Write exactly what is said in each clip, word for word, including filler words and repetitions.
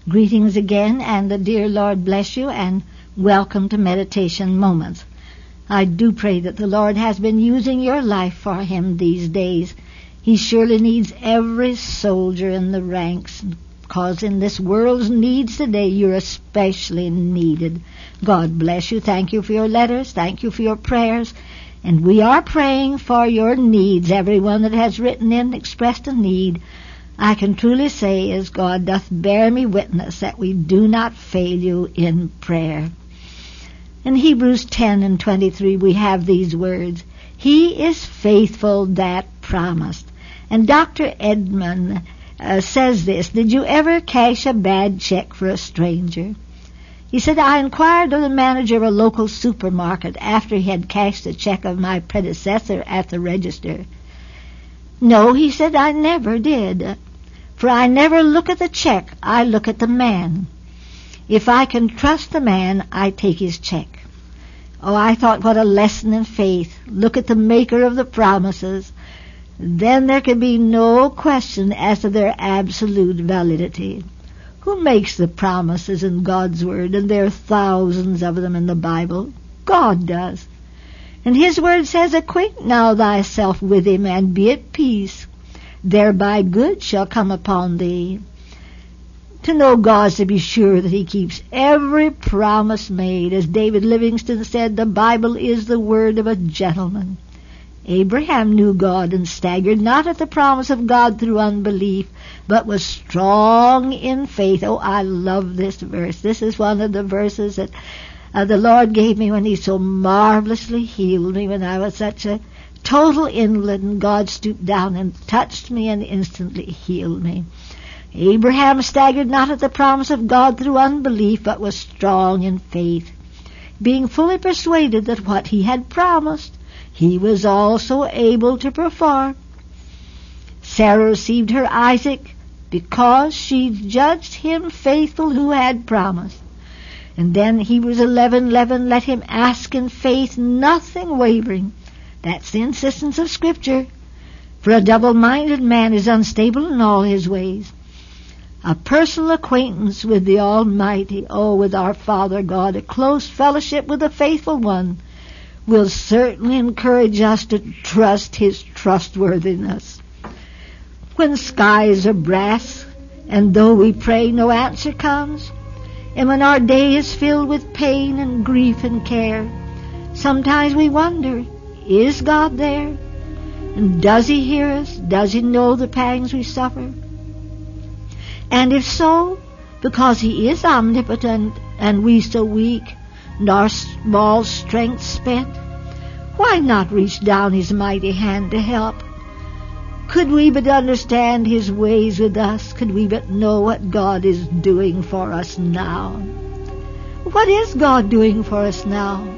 Greetings again, and the dear Lord bless you, and welcome to Meditation Moments. I do pray that the Lord has been using your life for Him these days. He surely needs every soldier in the ranks, because in this world's needs today, you're especially needed. God bless you. Thank you for your letters. Thank you for your prayers. And we are praying for your needs. Everyone that has written in expressed a need. I can truly say, as God doth bear me witness, that we do not fail you in prayer. In Hebrews ten and twenty-three, we have these words, He is faithful that promised. And Doctor Edmund uh, says this, did you ever cash a bad check for a stranger? He said, I inquired of the manager of a local supermarket after he had cashed a check of my predecessor at the register. No, he said, I never did. For I never look at the check, I look at the man. If I can trust the man, I take his check. Oh, I thought, what a lesson in faith. Look at the maker of the promises. Then there can be no question as to their absolute validity. Who makes the promises in God's Word? And there are thousands of them in the Bible. God does. And His Word says, acquaint now thyself with Him, and be at peace. Thereby good shall come upon thee. To know God, to be sure that He keeps every promise made. As David Livingston said, the Bible is the word of a gentleman. Abraham knew God and staggered not at the promise of God through unbelief, but was strong in faith. Oh, I love this verse. This is one of the verses that uh, the Lord gave me when He so marvelously healed me when I was such a total invalid, and God stooped down and touched me and instantly healed me. Abraham staggered not at the promise of God through unbelief, but was strong in faith, being fully persuaded that what He had promised, He was also able to perform. Sarah received her Isaac because she judged him faithful who had promised. And then Hebrews eleven eleven, let him ask in faith, nothing wavering. That's the insistence of Scripture. For a double-minded man is unstable in all his ways. A personal acquaintance with the Almighty, oh, with our Father God, a close fellowship with the faithful One, will certainly encourage us to trust His trustworthiness. When skies are brass, and though we pray no answer comes, and when our day is filled with pain and grief and care, sometimes we wonder, is God there? And does He hear us? Does He know the pangs we suffer? And if so, because He is omnipotent and we so weak and our small strength spent, why not reach down His mighty hand to help? Could we but understand His ways with us, could we but know what God is doing for us now? What is God doing for us now?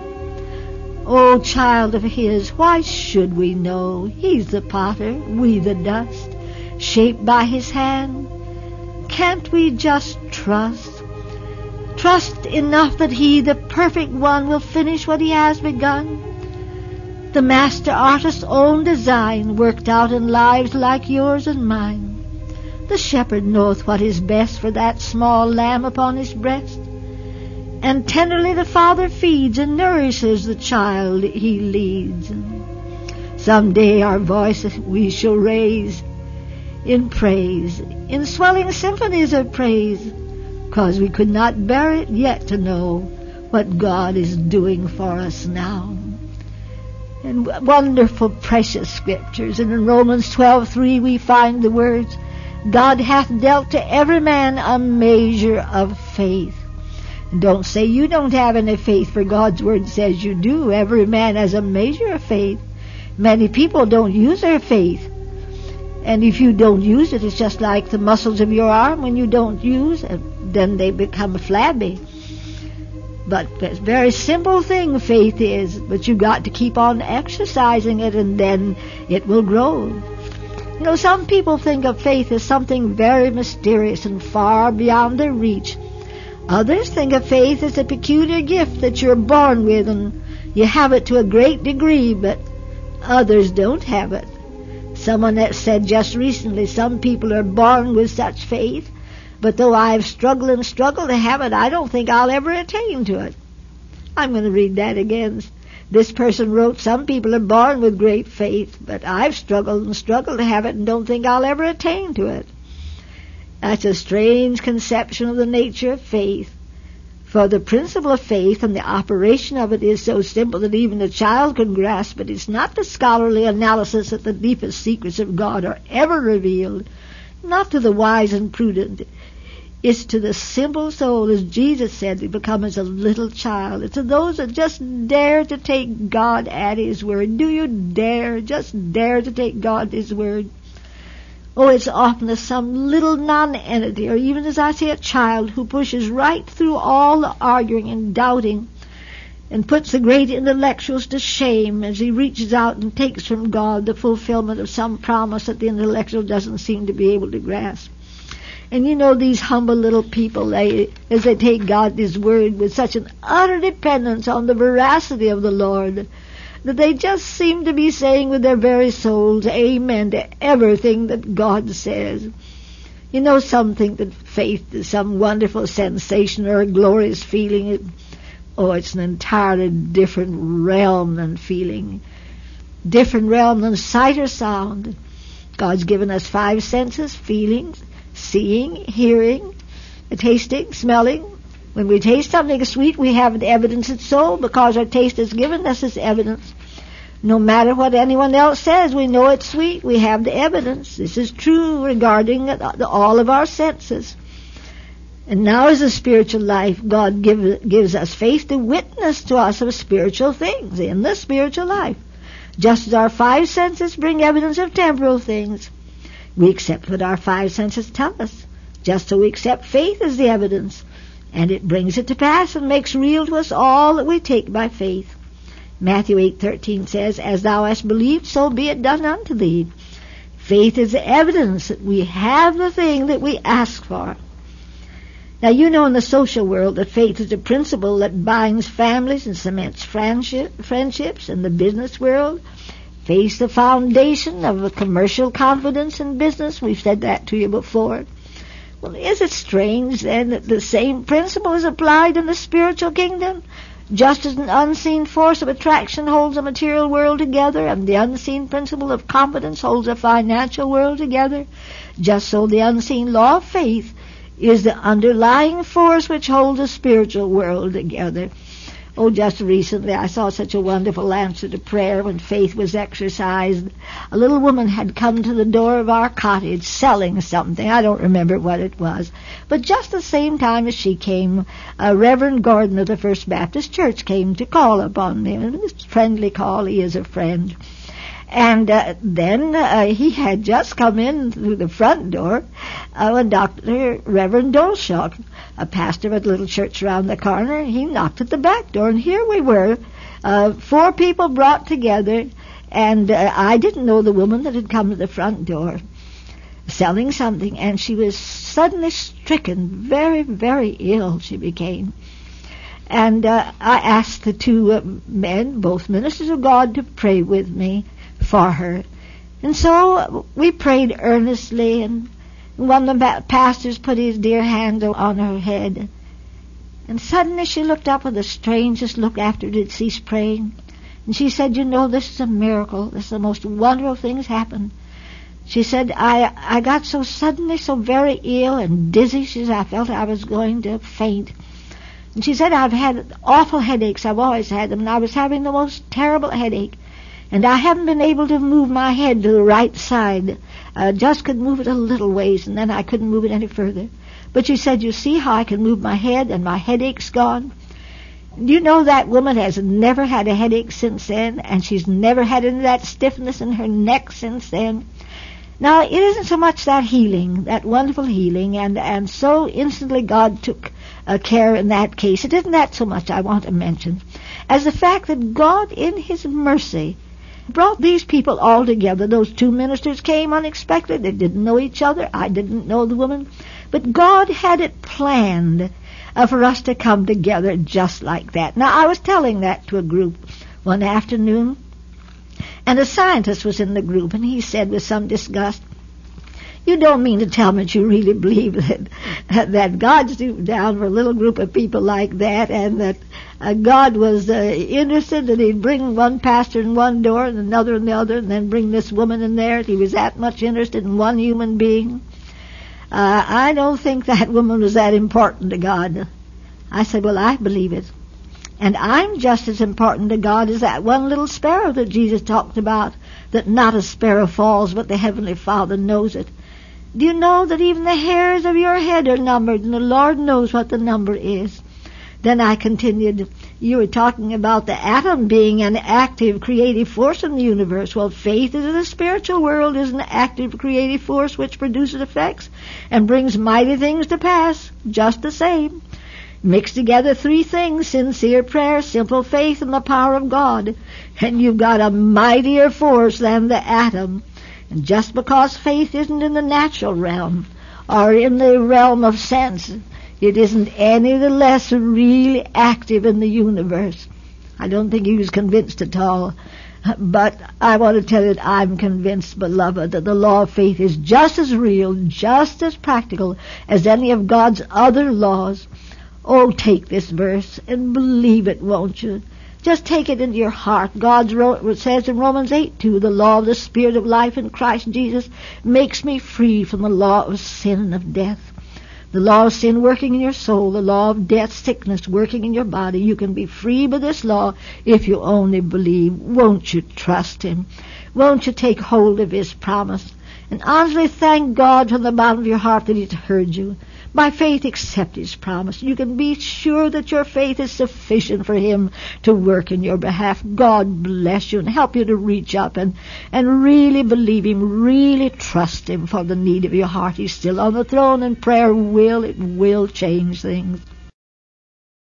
O child of His, why should we know? He's the potter, we the dust, shaped by His hand. Can't we just trust? Trust enough that He, the perfect One, will finish what He has begun? The master artist's own design worked out in lives like yours and mine. The shepherd knoweth what is best for that small lamb upon his breast. And tenderly the Father feeds and nourishes the child He leads. Some day our voices we shall raise in praise, in swelling symphonies of praise, 'cause we could not bear it yet to know what God is doing for us now. And wonderful, precious scriptures. And in Romans twelve three we find the words, God hath dealt to every man a measure of faith. Don't say you don't have any faith, for God's Word says you do. Every man has a measure of faith. Many people don't use their faith. And if you don't use it, it's just like the muscles of your arm. When you don't use it, then they become flabby. But it's a very simple thing, faith is. But you've got to keep on exercising it, and then it will grow. You know, some people think of faith as something very mysterious and far beyond their reach. Others think of faith as a peculiar gift that you're born with, and you have it to a great degree, but others don't have it. Someone that said just recently, some people are born with such faith, But though I've struggled and struggled to have it, I don't think I'll ever attain to it. I'm going to read that again. This person wrote, some people are born with great faith, but I've struggled and struggled to have it and don't think I'll ever attain to it. That's a strange conception of the nature of faith. For the principle of faith and the operation of it is so simple that even a child can grasp it. It's not the scholarly analysis that the deepest secrets of God are ever revealed, not to the wise and prudent. It's to the simple soul, as Jesus said, to become as a little child. It's to those that just dare to take God at His word. Do you dare, just dare to take God at His word? Oh, it's often as some little non-entity, or even as I say, a child who pushes right through all the arguing and doubting and puts the great intellectuals to shame as he reaches out and takes from God the fulfillment of some promise that the intellectual doesn't seem to be able to grasp. And you know, these humble little people, they, as they take God at His word with such an utter dependence on the veracity of the Lord, that they just seem to be saying with their very souls, amen to everything that God says. You know, some think that faith is some wonderful sensation or a glorious feeling. It, oh, it's an entirely different realm than feeling, different realm than sight or sound. God's given us five senses: feelings, seeing, hearing, tasting, smelling. When we taste something sweet, we have the evidence it's so, because our taste has given us this evidence. No matter what anyone else says, we know it's sweet. We have the evidence. This is true regarding all of our senses. And now as a spiritual life, God give, gives us faith to witness to us of spiritual things in the spiritual life. Just as our five senses bring evidence of temporal things, we accept what our five senses tell us. Just so we accept faith as the evidence. And it brings it to pass and makes real to us all that we take by faith. Matthew eight thirteen says, as thou hast believed, so be it done unto thee. Faith is the evidence that we have the thing that we ask for. Now, you know in the social world that faith is a principle that binds families and cements friendship, friendships. In the business world, faith is the foundation of a commercial confidence in business. We've said that to you before. Well, is it strange, then, that the same principle is applied in the spiritual kingdom? Just as an unseen force of attraction holds the material world together, and the unseen principle of confidence holds the financial world together, just so the unseen law of faith is the underlying force which holds the spiritual world together. Oh, just recently I saw such a wonderful answer to prayer when faith was exercised. A little woman had come to the door of our cottage selling something. I don't remember what it was. But just the same time as she came, uh, Reverend Gordon of the First Baptist Church came to call upon me. It was a friendly call. He is a friend. And uh, then uh, he had just come in through the front door uh, when Doctor Reverend Dolshock, a pastor of a little church around the corner, he knocked at the back door. And here we were, uh, four people brought together, and uh, I didn't know the woman that had come to the front door selling something, and she was suddenly stricken, very, very ill she became. And uh, I asked the two uh, men, both ministers of God, to pray with me for her. And so we prayed earnestly, and one of the pastors put his dear hand on her head. And suddenly she looked up with the strangest look after it had ceased praying. And she said, you know, this is a miracle. This is the most wonderful things happened. She said, I I got so suddenly so very ill and dizzy. She said, I felt I was going to faint. And she said, I've had awful headaches. I've always had them. And I was having the most terrible headache. And I haven't been able to move my head to the right side. Uh, just could move it a little ways, and then I couldn't move it any further. But she said, you see how I can move my head, and my headache's gone? Do you know that woman has never had a headache since then, and she's never had any of that stiffness in her neck since then? Now, it isn't so much that healing, that wonderful healing, and, and so instantly God took uh, care in that case. It isn't that so much I want to mention, as the fact that God, in His mercy, brought these people all together. Those two ministers came unexpectedly. They didn't know each other. I didn't know the woman. But God had it planned uh, for us to come together just like that. Now, I was telling that to a group one afternoon, and a scientist was in the group, and he said with some disgust, You don't mean to tell me that you really believe that that God stooped down for a little group of people like that, and that uh, God was uh, interested that he'd bring one pastor in one door and another in the other, and then bring this woman in there. He was that much interested in one human being. Uh, I don't think that woman was that important to God. I said, well, I believe it. And I'm just as important to God as that one little sparrow that Jesus talked about, that not a sparrow falls, but the Heavenly Father knows it. Do you know that even the hairs of your head are numbered, and the Lord knows what the number is? Then I continued, you were talking about the atom being an active, creative force in the universe. Well, faith in the spiritual world is an active, creative force which produces effects and brings mighty things to pass, just the same. Mix together three things: sincere prayer, simple faith, and the power of God, and you've got a mightier force than the atom. And just because faith isn't in the natural realm or in the realm of sense, it isn't any the less really active in the universe. I don't think he was convinced at all, but I want to tell you that I'm convinced, beloved, that the law of faith is just as real, just as practical as any of God's other laws. Oh, take this verse and believe it, won't you? Just take it into your heart. God says in Romans eight two, the law of the Spirit of life in Christ Jesus makes me free from the law of sin and of death. The law of sin working in your soul, the law of death, sickness working in your body. You can be free by this law if you only believe. Won't you trust him? Won't you take hold of his promise? And honestly thank God from the bottom of your heart that he's heard you. By faith, accept his promise. You can be sure that your faith is sufficient for him to work in your behalf. God bless you and help you to reach up and, and really believe him, really trust him for the need of your heart. He's still on the throne, and prayer will, it will change things.